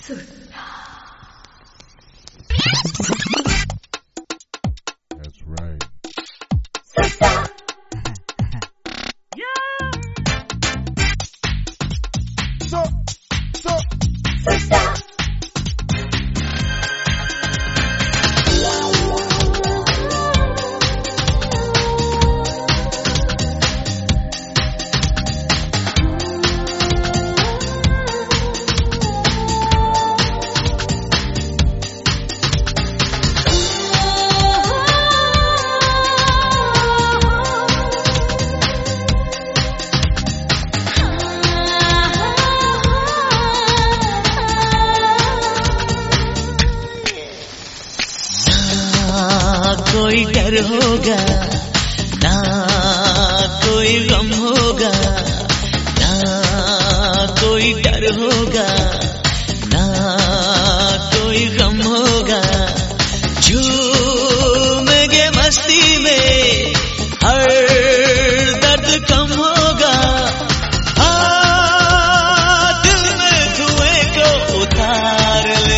That's right. कोई डर होगा ना कोई गम होगा, ना कोई डर होगा ना कोई गम होगा। झूमेंगे मस्ती में हर दर्द कम होगा। हाँ, दिल में धुएं को उतार ले,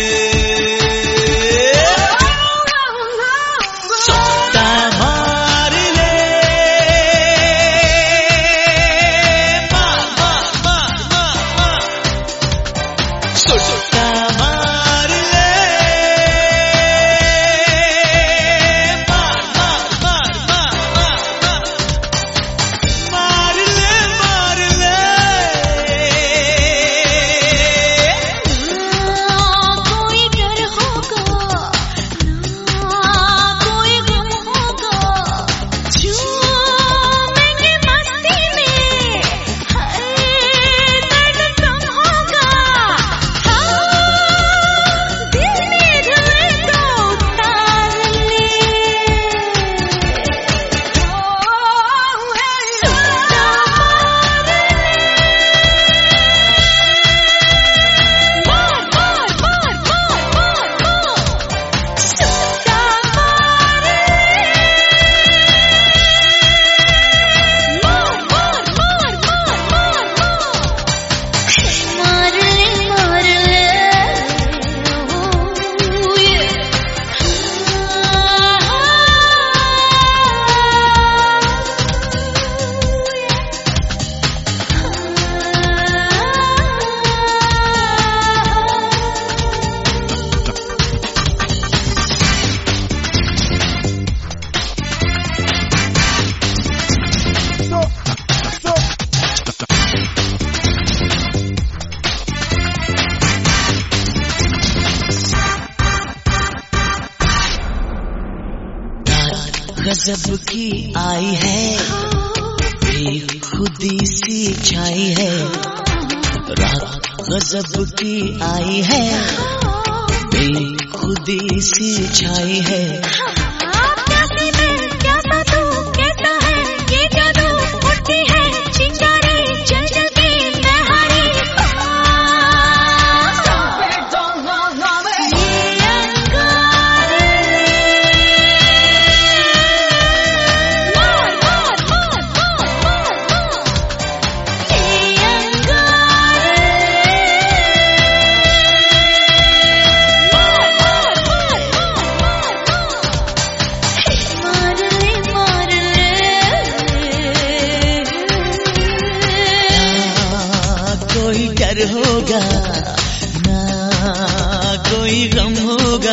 गजब की आई है, बेखुदी सी छाई है। रात गजब की आई है, बेखुदी सी छाई है। कोई डर होगा ना कोई गम होगा।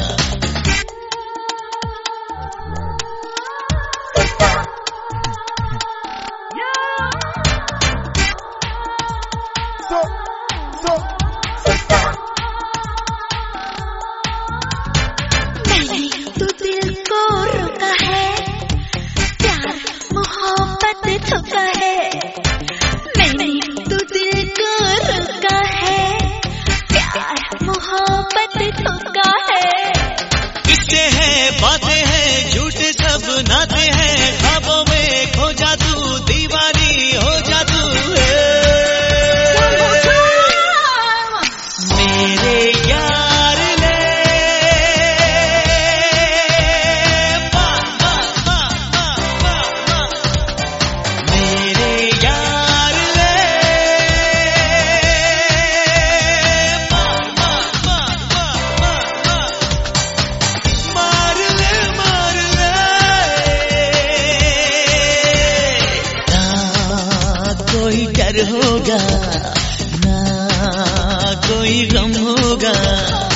मैंने तो दिल को रोका है, प्यार मोहब्बत ठोका है। मैंने तो दिल को रोका है, प्यार मोहब्बत ठोका है। होगा, ना कोई गम होगा।